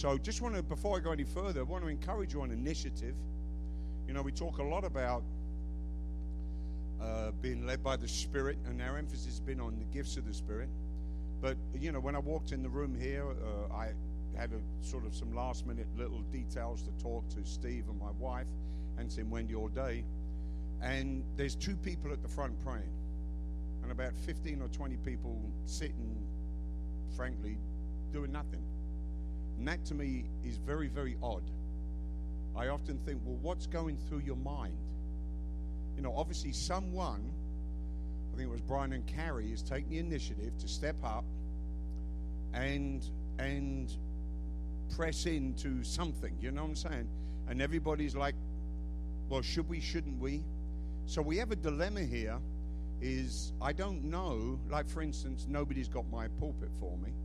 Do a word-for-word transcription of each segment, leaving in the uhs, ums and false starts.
So just want to, before I go any further, I want to encourage you on initiative. You know, we talk a lot about uh, being led by the Spirit, and our emphasis has been on the gifts of the Spirit. But, you know, when I walked in the room here, uh, I had a sort of some last-minute little details to talk to Steve and my wife and Tim Wendy all day. And there's two people at the front praying, and about fifteen or twenty people sitting, frankly, doing nothing. And that to me is very, very odd. I often think, well, what's going through your mind? You know, obviously someone, I think it was Brian and Carrie, is taking the initiative to step up and and press into something, you know what I'm saying? And everybody's like, well, should we, shouldn't we? So we have a dilemma here is, I don't know, like for instance, nobody's got my pulpit for me.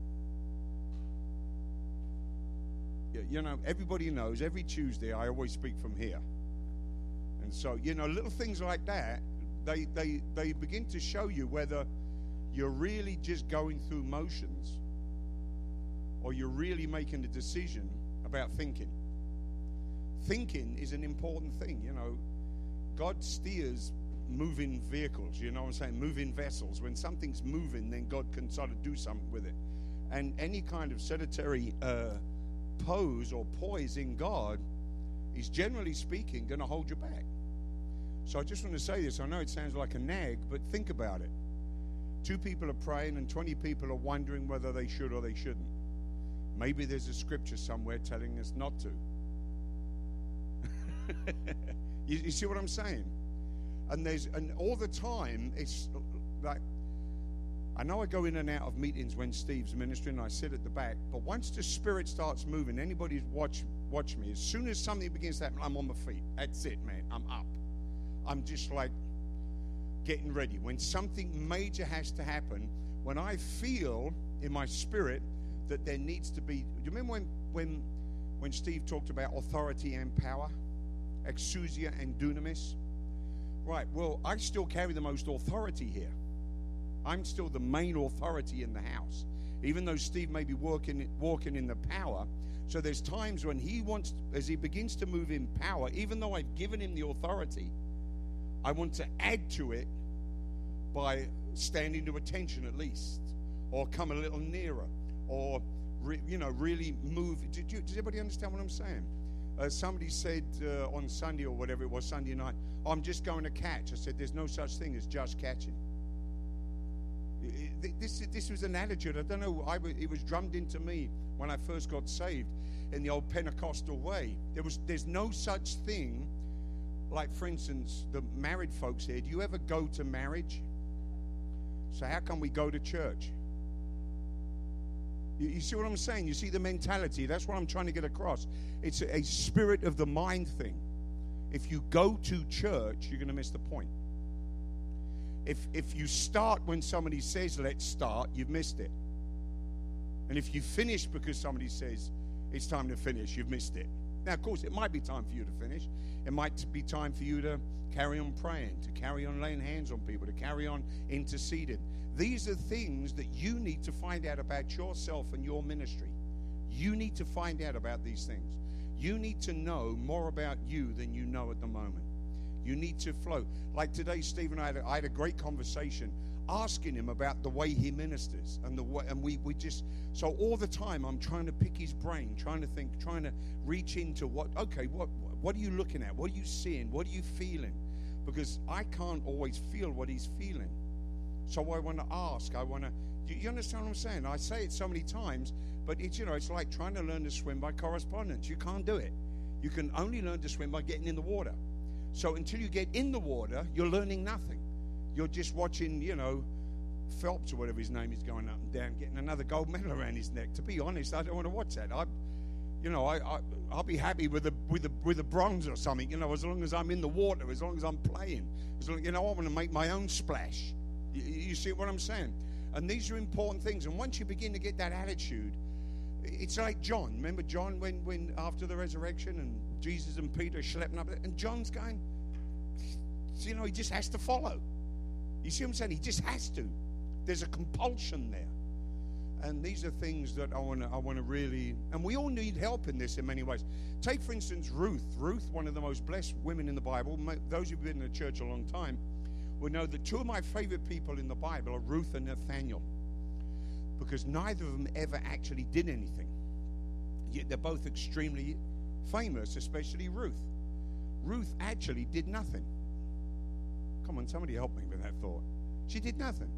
You know, everybody knows every Tuesday I always speak from here. And so, you know, little things like that, they, they, they begin to show you whether you're really just going through motions or you're really making a decision about thinking. Thinking is an important thing, you know. God steers moving vehicles, you know what I'm saying, moving vessels. When something's moving, then God can sort of do something with it. And any kind of sedentary uh, pose or poise in God is, generally speaking, going to hold you back. So I just want to say this. I know it sounds like a nag, but think about it. Two people are praying and twenty people are wondering whether they should or they shouldn't. Maybe there's a scripture somewhere telling us not to. you, you see what I'm saying? And there's and all the time it's like, I know I go in and out of meetings when Steve's ministering and I sit at the back, but once the Spirit starts moving, anybody's watch watch me, as soon as something begins to happen, I'm on my feet. That's it, man. I'm up. I'm just like getting ready. When something major has to happen, when I feel in my spirit that there needs to be, do you remember when when when Steve talked about authority and power, exousia and dunamis? Right, well, I still carry the most authority here. I'm still the main authority in the house, even though Steve may be working, walking in the power. So there's times when he wants, as he begins to move in power, even though I've given him the authority, I want to add to it by standing to attention at least, or come a little nearer, or re, you know, really move. Did you, does everybody understand what I'm saying? Uh, somebody said uh, on Sunday or whatever it was, Sunday night, oh, I'm just going to catch. I said, there's no such thing as just catching. This, this was an attitude. I don't know. I, it was drummed into me when I first got saved in the old Pentecostal way. There was, there's no such thing. Like, for instance, the married folks here, do you ever go to marriage? So how come we go to church? You, you see what I'm saying? You see the mentality? That's what I'm trying to get across. It's a, a spirit of the mind thing. If you go to church, you're going to miss the point. If if you start when somebody says, let's start, you've missed it. And if you finish because somebody says, it's time to finish, you've missed it. Now, of course, it might be time for you to finish. It might be time for you to carry on praying, to carry on laying hands on people, to carry on interceding. These are things that you need to find out about yourself and your ministry. You need to find out about these things. You need to know more about you than you know at the moment. You need to flow. Like today, Steve and I had a, I had a great conversation asking him about the way he ministers. And the way, and we, we just, so all the time I'm trying to pick his brain, trying to think, trying to reach into what, okay, what, what are you looking at? What are you seeing? What are you feeling? Because I can't always feel what he's feeling. So I want to ask, I want to, do you understand what I'm saying? I say it so many times, but it's, you know, it's like trying to learn to swim by correspondence. You can't do it. You can only learn to swim by getting in the water. So until you get in the water, you're learning nothing. You're just watching, you know, Phelps or whatever his name is going up and down, getting another gold medal around his neck. To be honest, I don't want to watch that. I, you know, I, I I'll be happy with a with a with a bronze or something. You know, as long as I'm in the water, as long as I'm playing, as long, you know, I want to make my own splash. You, you see what I'm saying? And these are important things. And once you begin to get that attitude, it's like John. Remember John when, when after the resurrection and Jesus and Peter schlepping up, and John's going, you know, he just has to follow. You see what I'm saying? He just has to. There's a compulsion there. And these are things that I want to I want to really, and we all need help in this in many ways. Take, for instance, Ruth. Ruth, one of the most blessed women in the Bible. Those who've been in the church a long time will know that two of my favorite people in the Bible are Ruth and Nathaniel, because neither of them ever actually did anything. Yet they're both extremely famous, especially Ruth. Ruth actually did nothing. Come on, somebody help me with that thought. She did nothing.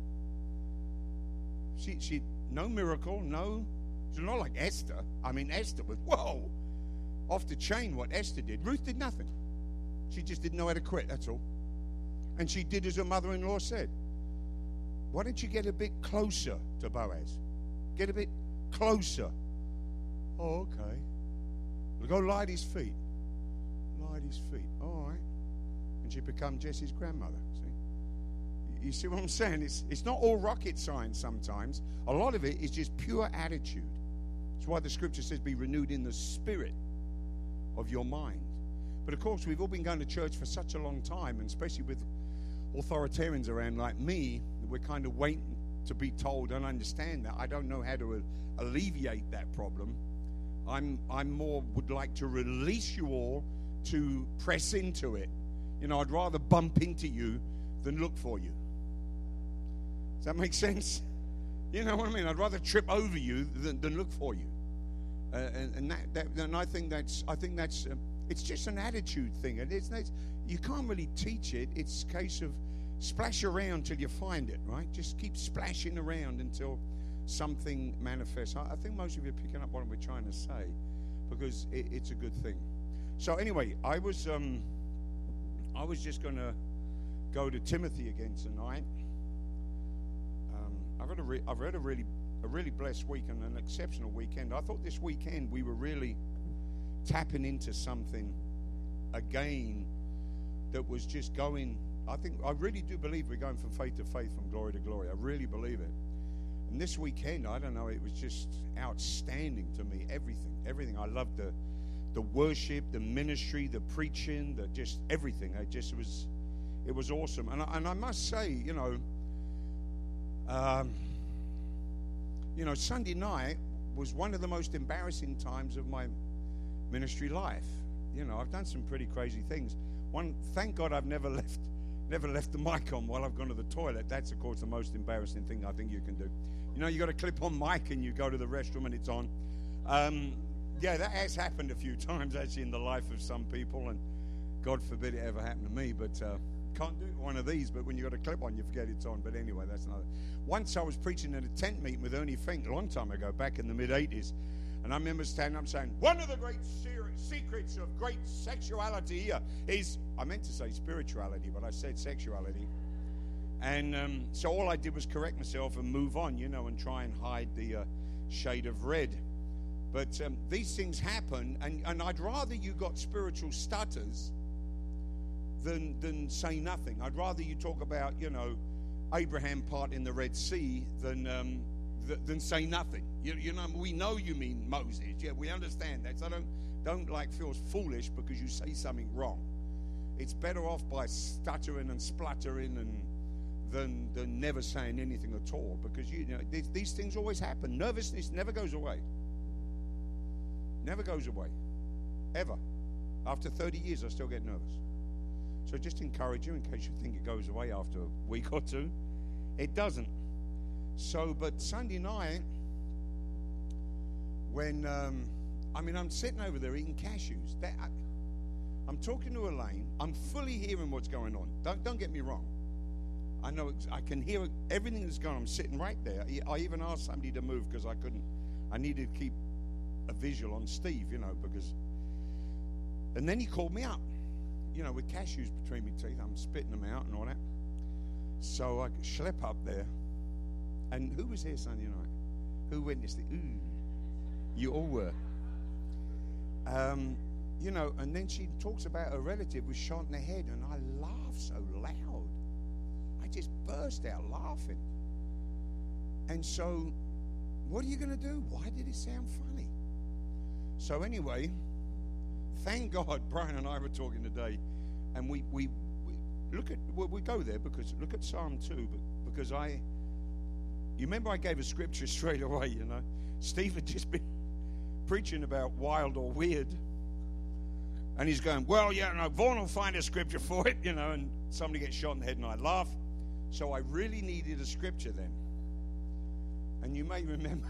She, she, no miracle, no, she's not like Esther. I mean, Esther was, whoa, off the chain what Esther did. Ruth did nothing. She just didn't know how to quit, that's all. And she did as her mother-in-law said. Why don't you get a bit closer to Boaz? Get a bit closer. Oh, okay. We'll go lie at his feet. Lie at his feet. All right. And she become Jesse's grandmother. See? You see what I'm saying? It's, it's not all rocket science sometimes. A lot of it is just pure attitude. That's why the scripture says be renewed in the spirit of your mind. But of course, we've all been going to church for such a long time, and especially with authoritarians around like me, we're kind of waiting to be told and understand that. I don't know how to alleviate that problem. I'm I'm more would like to release you all to press into it. You know, I'd rather bump into you than look for you. Does that make sense? You know what I mean? I'd rather trip over you than, than look for you. Uh, and and that, that and I think that's I think that's uh, it's just an attitude thing. And it's, it's you can't really teach it. It's a case of splash around till you find it, right? Just keep splashing around until something manifests. I, I think most of you are picking up what we're trying to say, because it, it's a good thing. So anyway, I was um, I was just going to go to Timothy again tonight. Um, I've had a re- I've had a really a really blessed week and an exceptional weekend. I thought this weekend we were really tapping into something again that was just going. I think I really do believe we're going from faith to faith, from glory to glory. I really believe it. And this weekend, I don't know, it was just outstanding to me. Everything, everything. I loved the the worship, the ministry, the preaching, the just everything. It just was, it was awesome. And I, and I must say, you know, um, you know, Sunday night was one of the most embarrassing times of my ministry life. You know, I've done some pretty crazy things. One, thank God, I've never left. Never left the mic on while I've gone to the toilet. That's, of course, the most embarrassing thing I think you can do. You know, you got a clip-on mic and you go to the restroom and it's on. Um, yeah, that has happened a few times, actually, in the life of some people, and God forbid it ever happened to me, but uh, can't do one of these, but when you got a clip-on, you forget it's on. But anyway, that's another. Once I was preaching at a tent meeting with Ernie Fink a long time ago, back in the mid-eighties, and I remember standing up saying, one of the great secrets of great sexuality is, I meant to say spirituality, but I said sexuality. And um, so all I did was correct myself and move on, you know, and try and hide the uh, shade of red. But um, these things happen, and, and I'd rather you got spiritual stutters than, than say nothing. I'd rather you talk about, you know, Abraham parting the Red Sea than... Um, than say nothing. You, you know, we know you mean Moses. Yeah, we understand that. So don't, don't like feel foolish because you say something wrong. It's better off by stuttering and spluttering and than than never saying anything at all, because you, you know these, these things always happen. Nervousness never goes away. Never goes away, ever. After thirty years, I still get nervous. So just encourage you in case you think it goes away after a week or two. It doesn't. So, but Sunday night, when, um, I mean, I'm sitting over there eating cashews. That, I, I'm talking to Elaine. I'm fully hearing what's going on. Don't, don't get me wrong. I know, I can hear everything that's going on. I'm sitting right there. I even asked somebody to move because I couldn't, I needed to keep a visual on Steve, you know, because, and then he called me up, you know, with cashews between my teeth. I'm spitting them out and all that. So I schlep up there. And who was here Sunday night? Who witnessed it? Ooh, you all were. Um, you know, and then she talks about her relative was shot in the head, and I laughed so loud. I just burst out laughing. And so, what are you going to do? Why did it sound funny? So anyway, thank God Brian and I were talking today, and we, we, we look at, well, we go there because, look at Psalm two, because I... You remember I gave a scripture straight away, you know. Steve had just been preaching about wild or weird. And he's going, well, yeah, no, Vaughn will find a scripture for it, you know, and somebody gets shot in the head and I laugh. So I really needed a scripture then. And you may remember,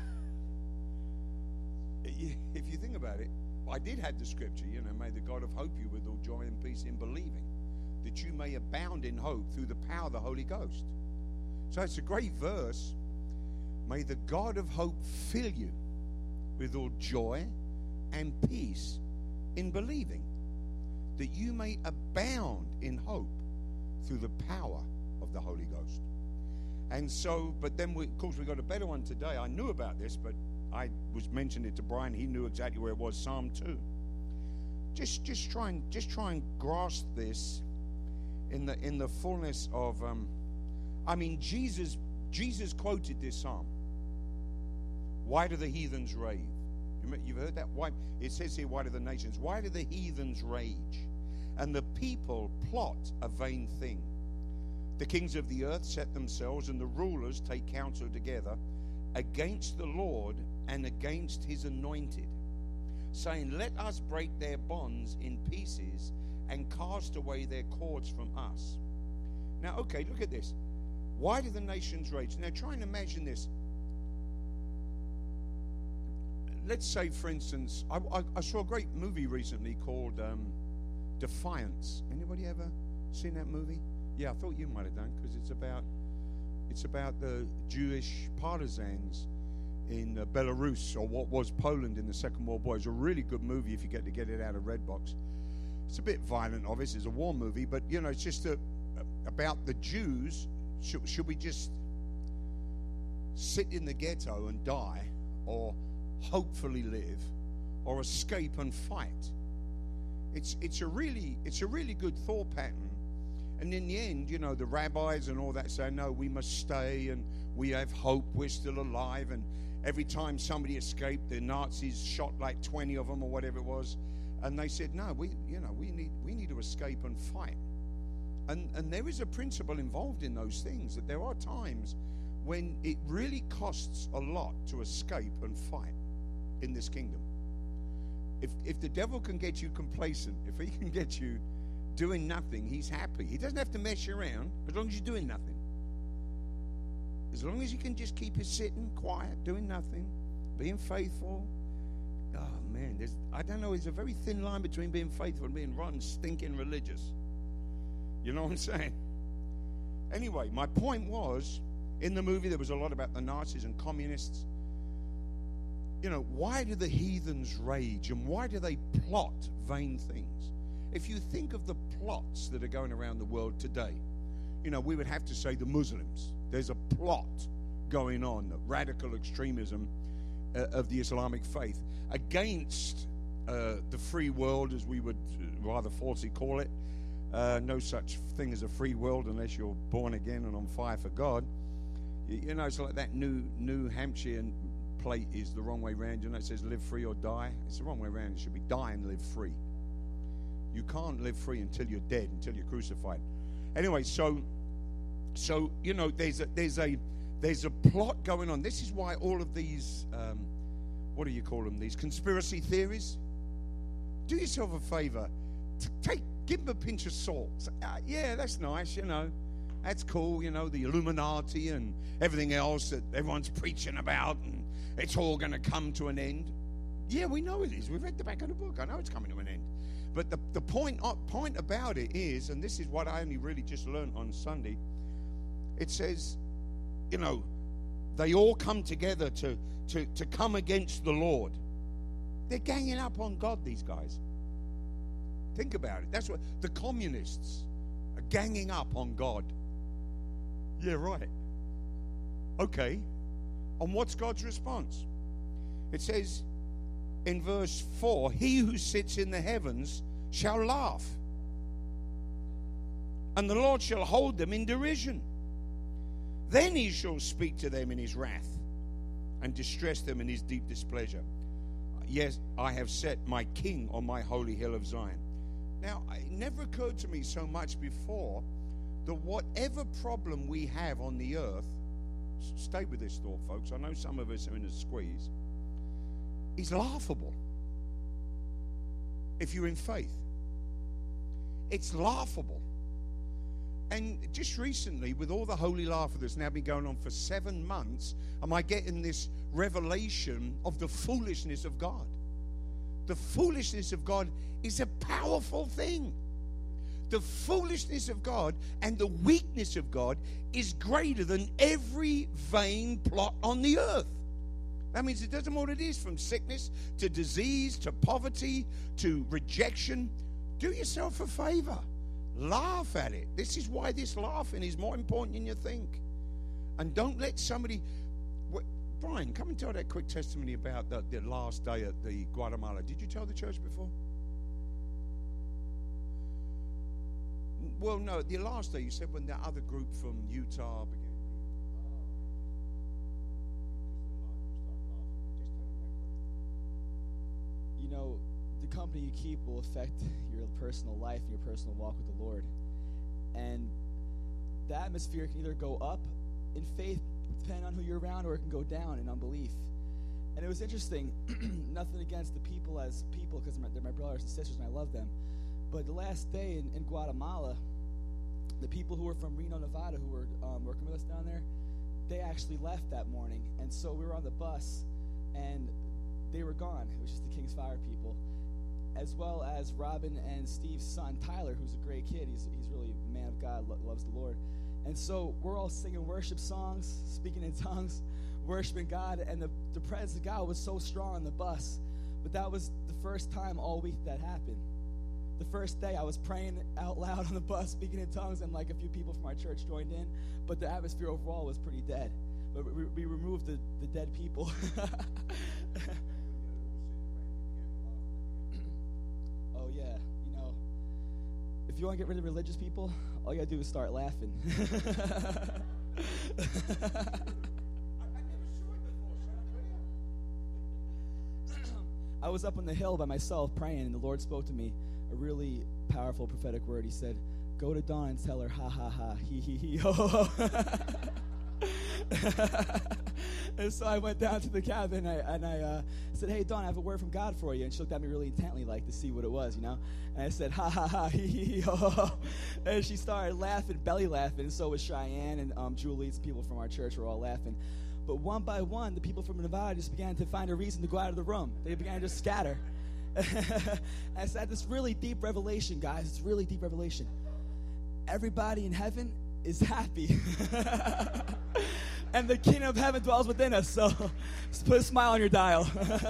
if you think about it, I did have the scripture, you know, may the God of hope you with all joy and peace in believing, that you may abound in hope through the power of the Holy Ghost. So it's a great verse. May the God of hope fill you with all joy and peace in believing, that you may abound in hope through the power of the Holy Ghost. And so, but then we, of course we got a better one today. I knew about this, but I was mentioning it to Brian. He knew exactly where it was. Psalm two. Just, just try and just try and grasp this in the in the fullness of. Um, I mean, Jesus Jesus quoted this psalm. Why do the heathens rave? You've heard that? Why it says here, why do the nations? Why do the heathens rage, and the people plot a vain thing? The kings of the earth set themselves, and the rulers take counsel together against the Lord and against his anointed, saying, let us break their bonds in pieces and cast away their cords from us. Now, okay, look at this. Why do the nations rage? Now, try and imagine this. Let's say, for instance, I, I, I saw a great movie recently called um, Defiance. Anybody ever seen that movie? Yeah, I thought you might have done, because it's about it's about the Jewish partisans in uh, Belarus, or what was Poland in the Second World War. It's a really good movie if you get to get it out of Redbox. It's a bit violent, obviously. It's a war movie, but, you know, it's just a, about the Jews. Should, should we just sit in the ghetto and die, or hopefully live, or escape and fight? It's it's a really it's a really good thought pattern. And in the end, you know, the rabbis and all that say, no, we must stay, and we have hope, we're still alive. And every time somebody escaped, the Nazis shot like twenty of them or whatever it was. And they said, no, we you know we need we need to escape and fight. And and there is a principle involved in those things, that there are times when it really costs a lot to escape and fight in this kingdom. If if the devil can get you complacent, if he can get you doing nothing, he's happy. He doesn't have to mess you around as long as you're doing nothing. As long as you can just keep it sitting quiet, doing nothing, being faithful. Oh man, there's I don't know, there's a very thin line between being faithful and being rotten, stinking religious. You know what I'm saying? Anyway, my point was, in the movie there was a lot about the Nazis and communists. You know, why do the heathens rage, and why do they plot vain things? If you think of the plots that are going around the world today, you know, we would have to say the Muslims. There's a plot going on, the radical extremism uh, of the Islamic faith against uh, the free world, as we would rather falsely call it. Uh, no such thing as a free world unless you're born again and on fire for God. You, you know, it's like that New New Hampshire plate is the wrong way around. You know, it says live free or die. It's the wrong way around. It should be die and live free. You can't live free until you're dead, until you're crucified. Anyway, so, so you know, there's a there's a there's a plot going on. This is why all of these, um, what do you call them? These conspiracy theories. Do yourself a favor, T- take give them a pinch of salt. Say, uh, yeah, that's nice. You know, that's cool. You know, the Illuminati and everything else that everyone's preaching about, and it's all going to come to an end. Yeah, we know it is. We've read the back of the book. I know it's coming to an end. But the, the point, uh, point about it is, and this is what I only really just learned on Sunday, it says, you know, they all come together to, to, to come against the Lord. They're ganging up on God, these guys. Think about it. That's what the communists are ganging up on God. Yeah, right. Okay. And what's God's response? It says, in verse four, he who sits in the heavens shall laugh, and the Lord shall hold them in derision. Then he shall speak to them in his wrath and distress them in his deep displeasure. Yes, I have set my king on my holy hill of Zion. Now, it never occurred to me so much before that whatever problem we have on the earth, stay with this thought, folks. I know some of us are in a squeeze. He's laughable if you're in faith. It's laughable. And just recently, with all the holy laughter that's now been going on for seven months, am I getting this revelation of the foolishness of God? The foolishness of God is a powerful thing. The foolishness of God and the weakness of God is greater than every vain plot on the earth. That means it doesn't matter what it is, from sickness to disease to poverty to rejection. Do yourself a favor. Laugh at it. This is why this laughing is more important than you think. And don't let somebody... Brian, come and tell that quick testimony about the, the last day at the Guatemala. Did you tell the church before? Well, no, the last day you said when that other group from Utah began. You know, the company you keep will affect your personal life and your personal walk with the Lord. And the atmosphere can either go up in faith, depending on who you're around, or it can go down in unbelief. And it was interesting, nothing against the people as people, because they're my brothers and sisters and I love them. But the last day in, in Guatemala, the people who were from Reno, Nevada, who were um, working with us down there, they actually left that morning. And so we were on the bus, and they were gone. It was just the King's Fire people, as well as Robin and Steve's son, Tyler, who's a great kid. He's, he's really a man of God, lo- loves the Lord. And so we're all singing worship songs, speaking in tongues, worshiping God, and the, the presence of God was so strong on the bus. But that was the first time all week that happened. The first day I was praying out loud on the bus, speaking in tongues, and like a few people from our church joined in, but the atmosphere overall was pretty dead. But we, we removed the, the dead people. Oh yeah, you know, if you want to get rid of religious people, all you gotta do is start laughing. I was up on the hill by myself praying, and the Lord spoke to me a really powerful prophetic word. He said, "Go to Dawn and tell her, ha ha ha, he he he, ho ho ho." And so I went down to the cabin, and I, and I uh, said, "Hey, Dawn, I have a word from God for you." And she looked at me really intently, like to see what it was, you know. And I said, "Ha ha ha, he he he, ho ho ho." And she started laughing, belly laughing. And so was Cheyenne and um, Julie, some people from our church were all laughing. But one by one, the people from Nevada just began to find a reason to go out of the room. They began to just scatter. I said, this really deep revelation, guys. It's really deep revelation. Everybody in heaven is happy. And the kingdom of heaven dwells within us. So just put a smile on your dial.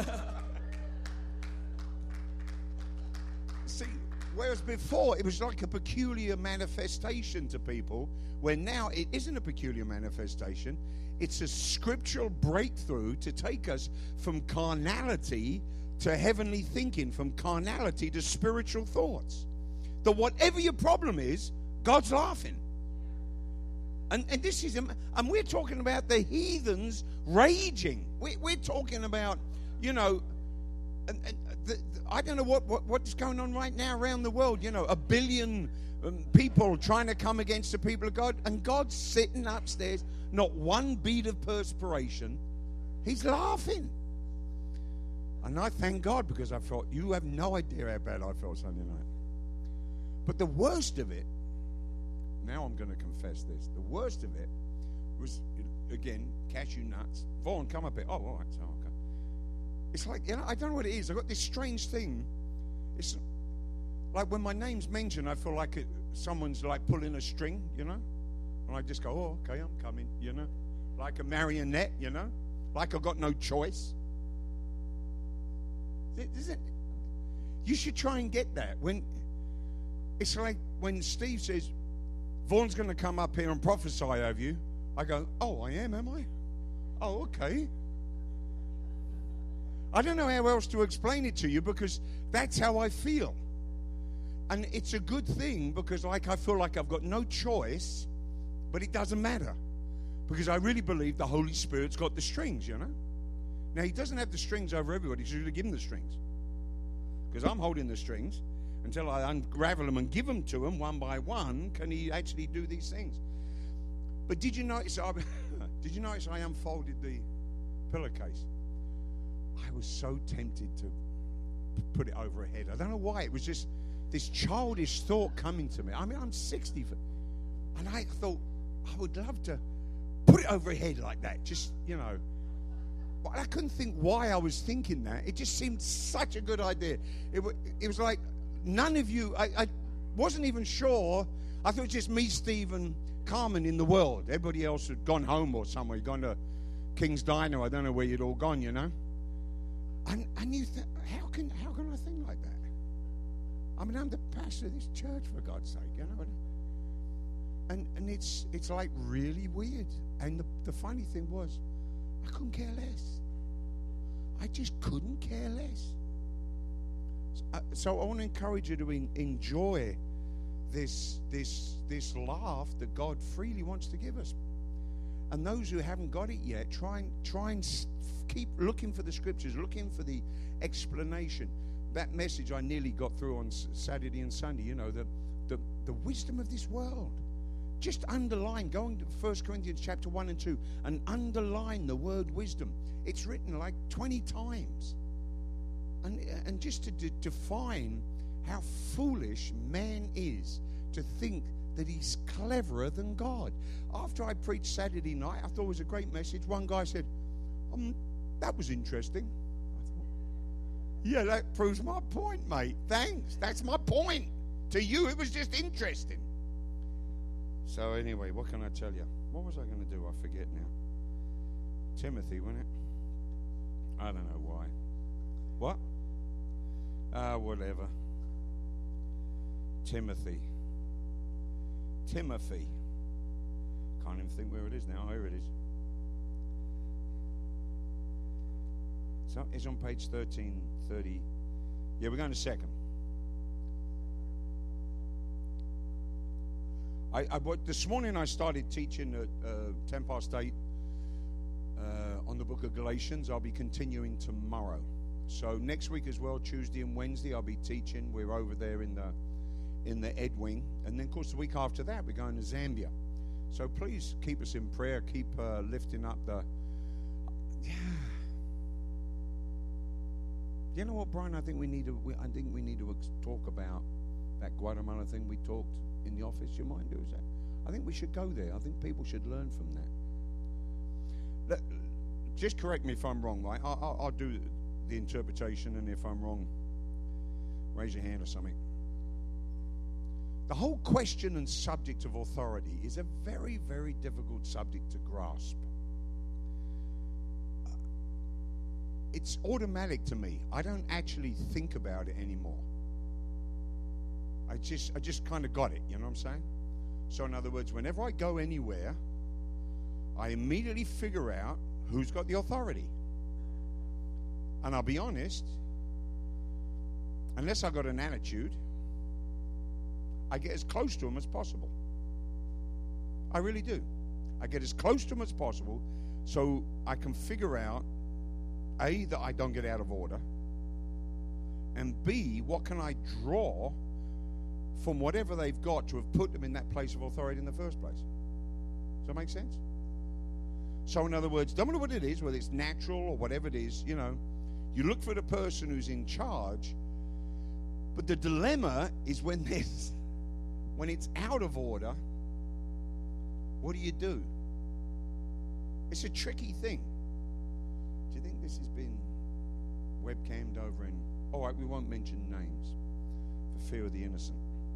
See, whereas before it was like a peculiar manifestation to people, where now it isn't a peculiar manifestation. It's a scriptural breakthrough to take us from carnality to heavenly thinking, from carnality to spiritual thoughts. That whatever your problem is, God's laughing. And, and this is, and we're talking about the heathens raging. We, we're talking about, you know, and, and the, the, I don't know what, what what's going on right now around the world. You know, a billion um, people trying to come against the people of God, and God's sitting upstairs, not one bead of perspiration. He's laughing. And I thank God, because I felt, you have no idea how bad I felt Sunday night. But the worst of it, now I'm going to confess this, the worst of it was, again, cashew nuts. Vaughn, come up here. Oh, all right, so okay. It's like, you know, I don't know what it is. I've got this strange thing. It's like when my name's mentioned, I feel like it, someone's like pulling a string, you know? And I just go, oh, okay, I'm coming, you know? Like a marionette, you know? Like I've got no choice. Isn't, you should try and get that. When it's like when Steve says, Vaughn's going to come up here and prophesy over you, I go, oh, I am, am I? Oh, okay. I don't know how else to explain it to you, because that's how I feel. And it's a good thing, because like I feel like I've got no choice, but it doesn't matter, because I really believe the Holy Spirit's got the strings, you know? Now, he doesn't have the strings over everybody. He should give him the strings, because I'm holding the strings. Until I unravel them and give them to him one by one, can he actually do these things. But did you notice, I, Did you notice I unfolded the pillowcase? I was so tempted to put it over her head. I don't know why. It was just this childish thought coming to me. I mean, I'm sixty, and I thought I would love to put it over her head like that. Just, you know. But I couldn't think why I was thinking that. It just seemed such a good idea. It, it was like none of you, I, I wasn't even sure. I thought it was just me, Steve, and Carmen in the world. Everybody else had gone home or somewhere, gone to King's Diner. I don't know where you'd all gone, you know. And, and you think, how can how can I think like that? I mean, I'm the pastor of this church, for God's sake, you know. And and it's it's like really weird. And the, the funny thing was, I couldn't care less. I just couldn't care less. So, uh, so I want to encourage you to en- enjoy this this this laugh that God freely wants to give us. And those who haven't got it yet, try and try and keep looking for the scriptures, looking for the explanation. That message I nearly got through on Saturday and Sunday. You know, the the, the wisdom of this world. Just underline, going to First Corinthians chapter one and two, and underline the word wisdom. It's written like twenty times. And, and just to de- define how foolish man is to think that he's cleverer than God. After I preached Saturday night, I thought it was a great message. One guy said, um, that was interesting. I thought, yeah, that proves my point, mate. Thanks. That's my point. To you, it was just interesting. So anyway, what can I tell you? What was I going to do? I forget now. Timothy, wasn't it? I don't know why. What? Ah, uh, whatever. Timothy. Timothy. Can't even think where it is now. Here it is. So it's on page thirteen thirty. Yeah, we're going to second. I, I this morning I started teaching at uh, ten past eight uh, on the book of Galatians. I'll be continuing tomorrow. So next week as well, Tuesday and Wednesday, I'll be teaching. We're over there in the in the Ed Wing, and then of course the week after that we're going to Zambia. So please keep us in prayer. Keep uh, lifting up the. Yeah. You know what, Brian? I think we need to. We, I think we need to talk about that Guatemala thing we talked in the office. You mind doing that? I think we should go there. I think people should learn from that. Let, just correct me if I'm wrong, right? I'll, I'll, I'll do the interpretation, and if I'm wrong, raise your hand or something. The whole question and subject of authority is a very, very difficult subject to grasp. It's automatic to me. I don't actually think about it anymore. I just I just kind of got it, you know what I'm saying? So in other words, whenever I go anywhere, I immediately figure out who's got the authority. And I'll be honest, unless I've got an attitude, I get as close to them as possible. I really do. I get as close to them as possible so I can figure out, A, that I don't get out of order, and B, what can I draw from whatever they've got to have put them in that place of authority in the first place. Does that make sense? So in other words, don't matter what it is, whether it's natural or whatever it is, you know, you look for the person who's in charge, but the dilemma is when there's when it's out of order, what do you do? It's a tricky thing. Do you think this has been webcammed over in... All right, we won't mention names for fear of the innocent.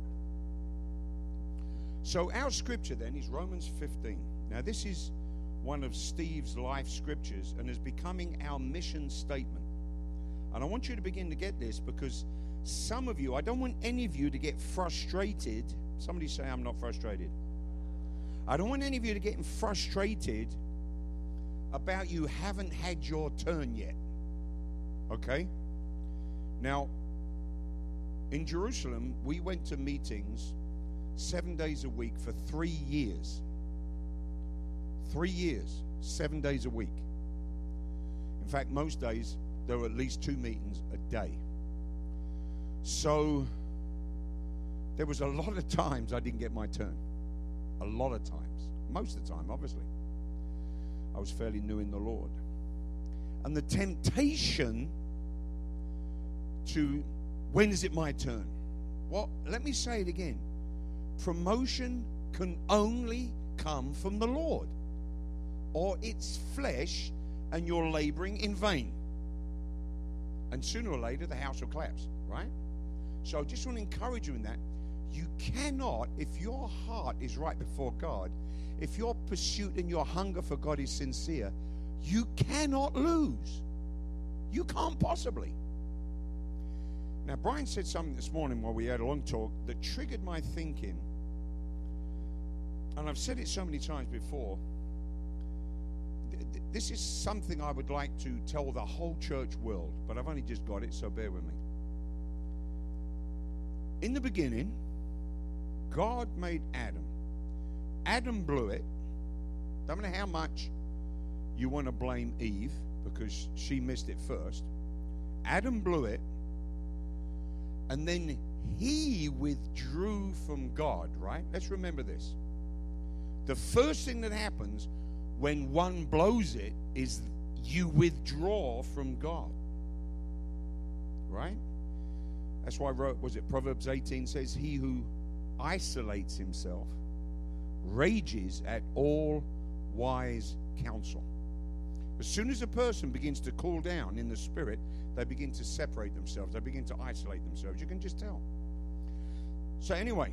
So our scripture then is Romans fifteen. Now this is one of Steve's life scriptures and is becoming our mission statement. And I want you to begin to get this, because some of you, I don't want any of you to get frustrated. Somebody say, I'm not frustrated. I don't want any of you to get frustrated about you haven't had your turn yet. Okay? Now, in Jerusalem, we went to meetings seven days a week for three years. Three years, seven days a week. In fact, most days, there were at least two meetings a day. So, there was a lot of times I didn't get my turn. A lot of times. Most of the time, obviously. I was fairly new in the Lord. And the temptation to, when is it my turn? Well, let me say it again. Promotion can only come from the Lord, or it's flesh and you're laboring in vain. And sooner or later, the house will collapse, right? So I just want to encourage you in that. You cannot, if your heart is right before God, if your pursuit and your hunger for God is sincere, you cannot lose. You can't possibly. Now, Brian said something this morning while we had a long talk that triggered my thinking. And I've said it so many times before. This is something I would like to tell the whole church world, but I've only just got it, so bear with me. In the beginning, God made Adam. Adam blew it. Don't know how much you want to blame Eve because she missed it first. Adam blew it, and then he withdrew from God, right? Let's remember this. The first thing that happens when one blows it is you withdraw from God, right? That's why I wrote, was it Proverbs eighteen says, he who isolates himself rages at all wise counsel. As soon as a person begins to cool down in the spirit, they begin to separate themselves. They begin to isolate themselves. You can just tell. So anyway,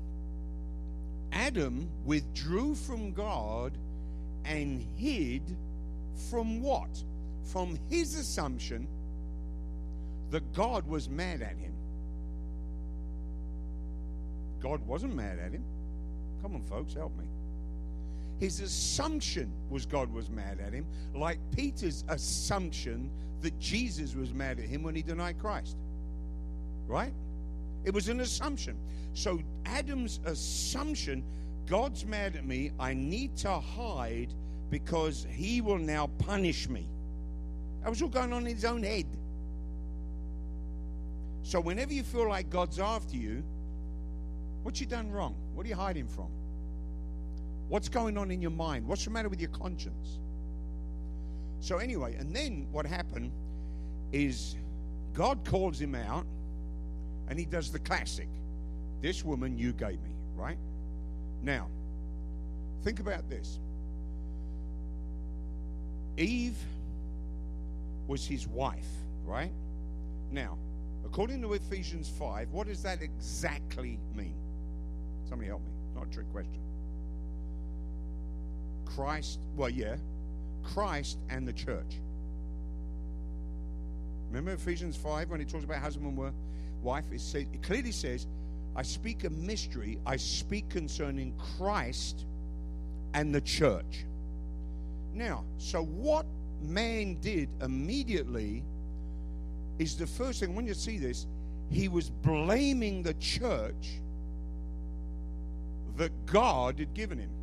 Adam withdrew from God and hid from what? From his assumption that God was mad at him. God wasn't mad at him. Come on, folks, help me. His assumption was God was mad at him, like Peter's assumption that Jesus was mad at him when he denied Christ. Right? It was an assumption. So Adam's assumption, God's mad at me, I need to hide because he will now punish me. That was all going on in his own head. So whenever you feel like God's after you, what you done wrong? What are you hiding from? What's going on in your mind? What's the matter with your conscience? So anyway, and then what happened is God calls him out and he does the classic. This woman you gave me, right? Now, think about this. Eve was his wife, right? Now, according to Ephesians five, what does that exactly mean? Somebody help me. Not a trick question. Christ, well, yeah, Christ and the church. Remember Ephesians five when it talks about husband and wife? It, says, it clearly says, I speak a mystery. I speak concerning Christ and the church. Now, so what man did immediately is the first thing, when you see this, he was blaming the church that God had given him.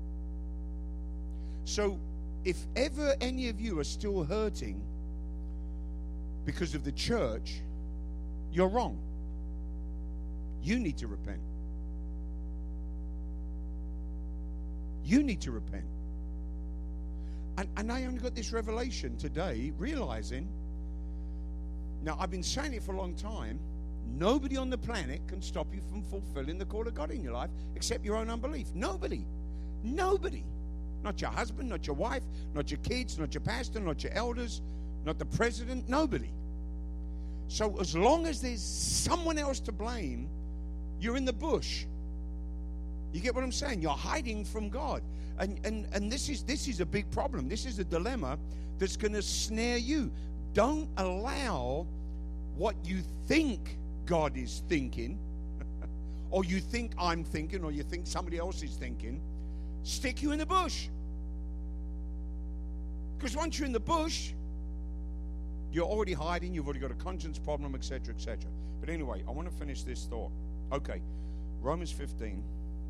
So, if ever any of you are still hurting because of the church, you're wrong. You need to repent. You need to repent. And, and I only got this revelation today, realizing, now I've been saying it for a long time, nobody on the planet can stop you from fulfilling the call of God in your life except your own unbelief. Nobody. Nobody. Not your husband, not your wife, not your kids, not your pastor, not your elders, not the president, nobody. So as long as there's someone else to blame, you're in the bush. You get what I'm saying? You're hiding from God. And and, and this is this is a big problem. This is a dilemma that's going to snare you. Don't allow what you think God is thinking, or you think I'm thinking, or you think somebody else is thinking, stick you in the bush. Because once you're in the bush, you're already hiding, you've already got a conscience problem, et cetera, et cetera. But anyway, I want to finish this thought. Okay, Romans fifteen,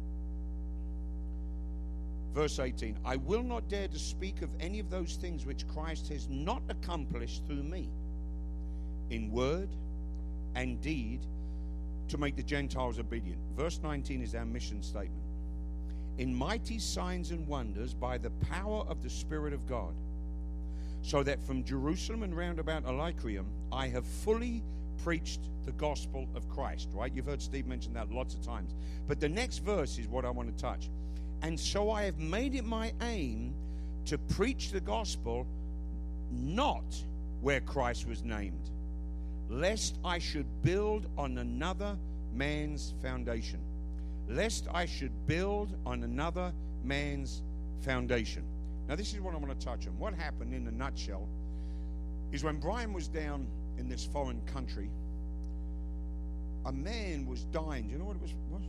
verse eighteen. I will not dare to speak of any of those things which Christ has not accomplished through me, in word and deed, to make the Gentiles obedient. Verse nineteen is our mission statement. in mighty signs and wonders by the power of the Spirit of God, so that from Jerusalem and round about Illyricum I have fully preached the gospel of Christ. Right? You've heard Steve mention that lots of times. But the next verse is what I want to touch. And so I have made it my aim to preach the gospel not where Christ was named, lest I should build on another man's foundation. Lest I should build on another man's foundation. Now, this is what I want to touch on. What happened in a nutshell is when Brian was down in this foreign country, a man was dying. Do you know what it was? What?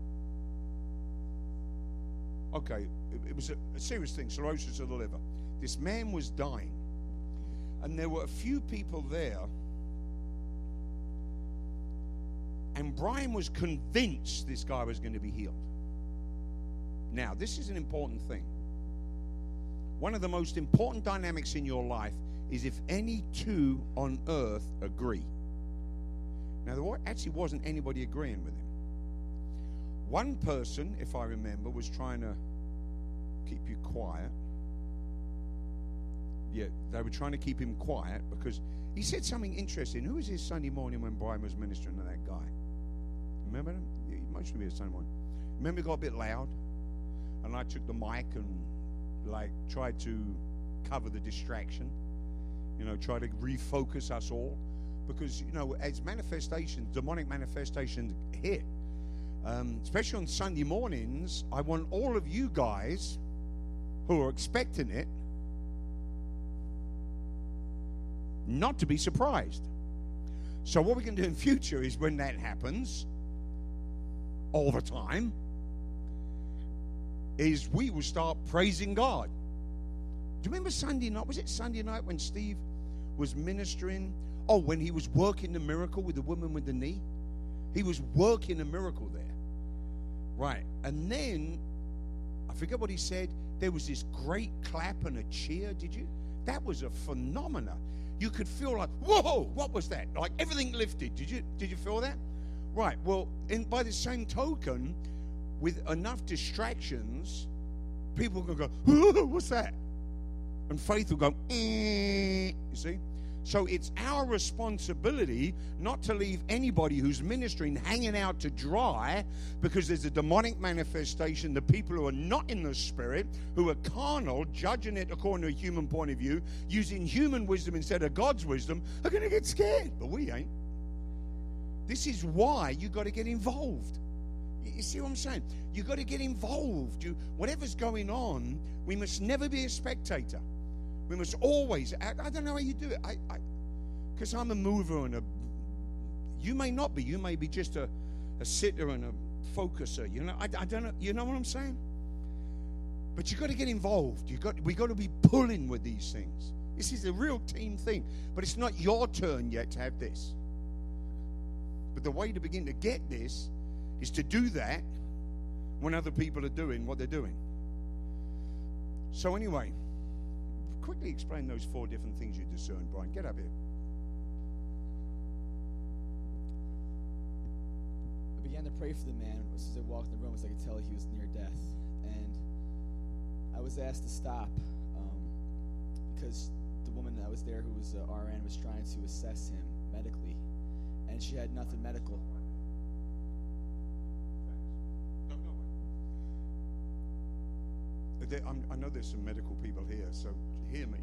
Okay, it, it was a, a serious thing, cirrhosis of the liver. This man was dying. And there were a few people there. And Brian was convinced this guy was going to be healed. Now, this is an important thing. One of the most important dynamics in your life is if any two on earth agree. Now, there actually wasn't anybody agreeing with him. One person, if I remember, was trying to keep you quiet. Yeah, they were trying to keep him quiet because he said something interesting. Who was his Sunday morning when Brian was ministering to that guy? Remember him? Yeah, most of it was Sunday morning. Remember, it got a bit loud, and I took the mic and like tried to cover the distraction. You know, try to refocus us all, because you know, as manifestations, demonic manifestations hit, um, especially on Sunday mornings, I want all of you guys who are expecting it not to be surprised. So what we can do in future is when that happens, all the time, is we will start praising God. Do you remember Sunday night? Was it Sunday night when Steve was ministering? Oh, when he was working the miracle with the woman with the knee? He was working a miracle there. Right. And then, I forget what he said, there was this great clap and a cheer. Did you? That was a phenomena. You could feel like, whoa, what was that? Like everything lifted. Did you did you feel that? Right. Well, in, by the same token, with enough distractions, people can go, whoa, what's that? And faith will go, eh, you see? So it's our responsibility not to leave anybody who's ministering hanging out to dry, because there's a demonic manifestation. The people who are not in the Spirit, who are carnal, judging it according to a human point of view, using human wisdom instead of God's wisdom, are going to get scared. But we ain't. This is why you got to get involved. You see what I'm saying? You got to get involved. You, whatever's going on, we must never be a spectator. We must always, I, I don't know how you do it. I, because I'm a mover and a, you may not be. You may be just a, a sitter and a focuser. You know, I, I don't know. You know what I'm saying? But you got to get involved. You got, we got to be pulling with these things. This is a real team thing. But it's not your turn yet to have this. But the way to begin to get this is to do that when other people are doing what they're doing. So anyway, quickly explain those four different things you discern, Brian. Get up here. I began to pray for the man as I walked in the room, as I could tell he was near death. And I was asked to stop um, because the woman that was there, who was uh, R N, was trying to assess him medically. And she had nothing medical. I'm, I know there's some medical people here, so hear me.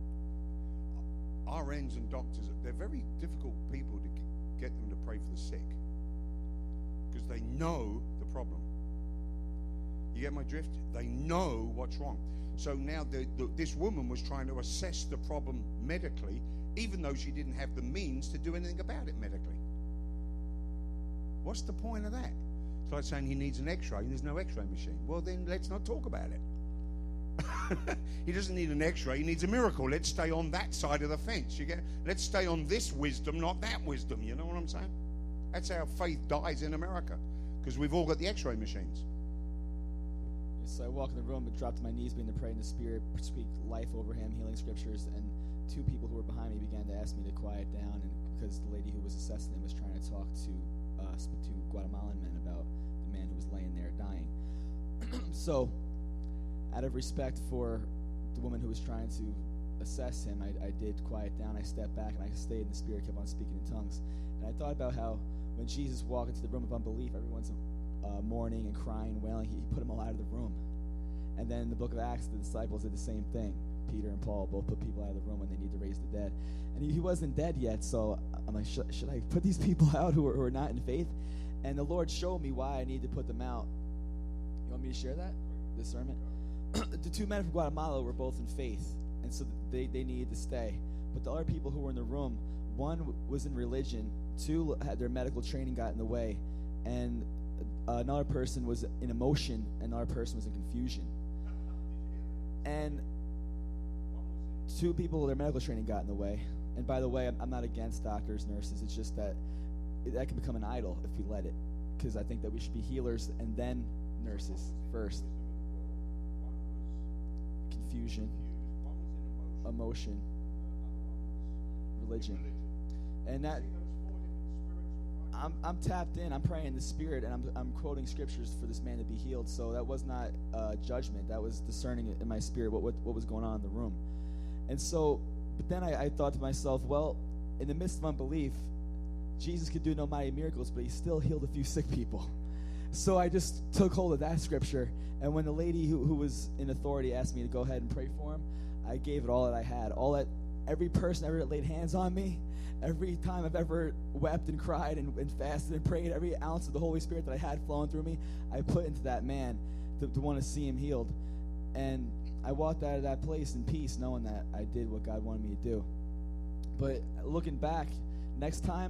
R Ns and doctors, they're very difficult people to get them to pray for the sick, because they know the problem. You get my drift? They know what's wrong. So now the, the, this woman was trying to assess the problem medically, even though she didn't have the means to do anything about it medically. What's the point of that? It's like saying he needs an x-ray and there's no x-ray machine. Well, then let's not talk about it. He doesn't need an x-ray, he needs a miracle. Let's stay on that side of the fence. You get? Let's stay on this wisdom, not that wisdom. You know what I'm saying? That's how faith dies in America, because we've all got the x-ray machines. So I walked in the room, but dropped to my knees, began to pray in the Spirit, speak life over him, healing scriptures, and two people who were behind me began to ask me to quiet down, and because the lady who was assessing him was trying to talk to uh, to Guatemalan men about the man who was laying there dying. So, out of respect for the woman who was trying to assess him, I, I did quiet down. I stepped back and I stayed in the spirit, kept on speaking in tongues. And I thought about how when Jesus walked into the room of unbelief, everyone's uh, mourning and crying, wailing. He, he put them all out of the room. And then in the book of Acts, the disciples did the same thing. Peter and Paul both put people out of the room when they need to raise the dead. And he, he wasn't dead yet, so I'm like, should, should I put these people out who are, who are not in faith? And the Lord showed me why I need to put them out. You want me to share that? Discernment? The two men from Guatemala were both in faith, and so they, they needed to stay. But the other people who were in the room, one was in religion, two had their medical training got in the way, and another person was in emotion, and another person was in confusion. And two people, their medical training got in the way. And by the way, I'm, I'm not against doctors, nurses. It's just that it, that can become an idol if we let it. Because I think that we should be healers and then nurses first. Confusion, emotion, religion. And that, I'm, I'm tapped in. I'm praying in the spirit, and I'm, I'm quoting scriptures for this man to be healed. So that was not uh, judgment. That was discerning in my spirit what, what, what was going on in the room. And so, but then I, I thought to myself, well, in the midst of unbelief, Jesus could do no mighty miracles, but he still healed a few sick people. So I just took hold of that scripture, and when the lady who, who was in authority asked me to go ahead and pray for him, I gave it all that I had. All that, every person ever laid hands on me, every time I've ever wept and cried and, and fasted and prayed, every ounce of the Holy Spirit that I had flowing through me, I put into that man to, to want to see him healed. And I walked out of that place in peace, knowing that I did what God wanted me to do. But looking back, next time.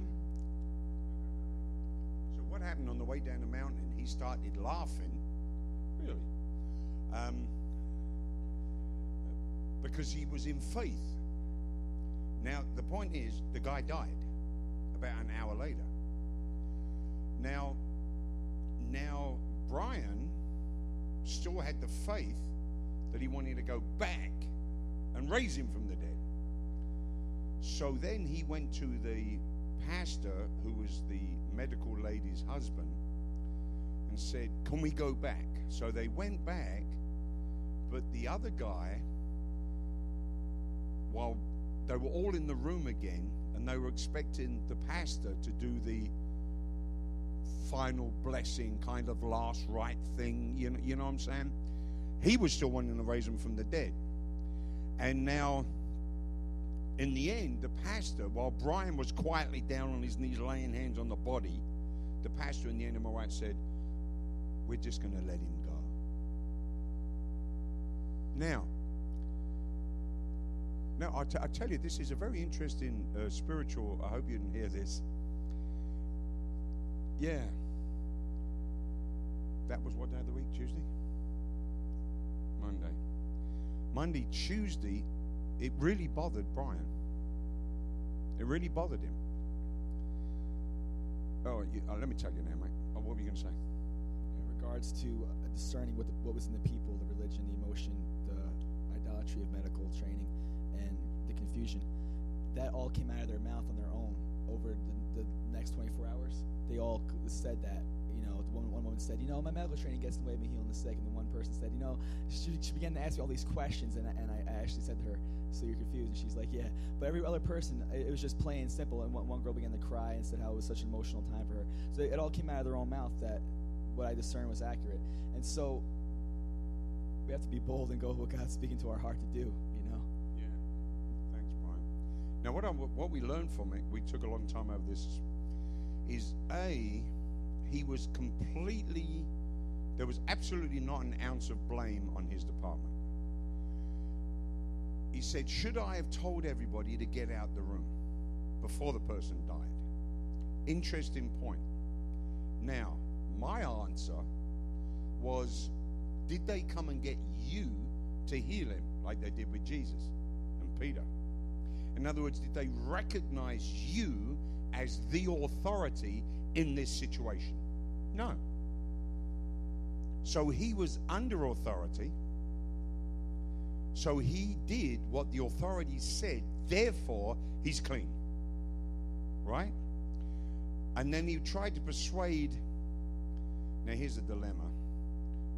So what happened on the way down the mountain? He started laughing, really, um, because he was in faith. Now, the point is, the guy died about an hour later. Now, now Brian still had the faith that he wanted to go back and raise him from the dead. So then he went to the pastor, who was the medical lady's husband, and said, can we go back? So they went back, but the other guy, while they were all in the room again, and they were expecting the pastor to do the final blessing, kind of last right thing, you know, you know what I'm saying? He was still wanting to raise him from the dead. And now, in the end, the pastor, while Brian was quietly down on his knees laying hands on the body, the pastor in the end of my right said, we're just going to let him go. Now, now I, t- I tell you, this is a very interesting uh, spiritual, I hope you didn't hear this. Yeah. That was what day of the week? Tuesday? Monday. Monday, Tuesday, it really bothered Brian. It really bothered him. Oh, you, uh, let me tell you now, mate. Oh, what were you going to say? In regards to uh, discerning what, the, what was in the people, the religion, the emotion, the idolatry of medical training, and the confusion, that all came out of their mouth on their own over the, the next twenty-four hours. They all said that. You know, one, one woman said, you know, my medical training gets in the way of me healing the sick. And then one person said, you know, she, she began to ask me all these questions. And I, and I actually said to her, so you're confused? And she's like, yeah. But every other person, it was just plain and simple. And one, one girl began to cry and said how it was such an emotional time for her. So it all came out of their own mouth that what I discerned was accurate. And so we have to be bold and go with what God's speaking to our heart to do, you know? Yeah. Thanks, Brian. Now, what, I, what we learned from it, we took a long time over this, is A, he was completely, there was absolutely not an ounce of blame on his department. He said, should I have told everybody to get out the room before the person died? Interesting point. Now, my answer was, did they come and get you to heal him like they did with Jesus and Peter? In other words, did they recognize you as the authority in this situation? No. So he was under authority. So he did what the authorities said. Therefore, he's clean. Right? And then he tried to persuade. Now, here's a dilemma.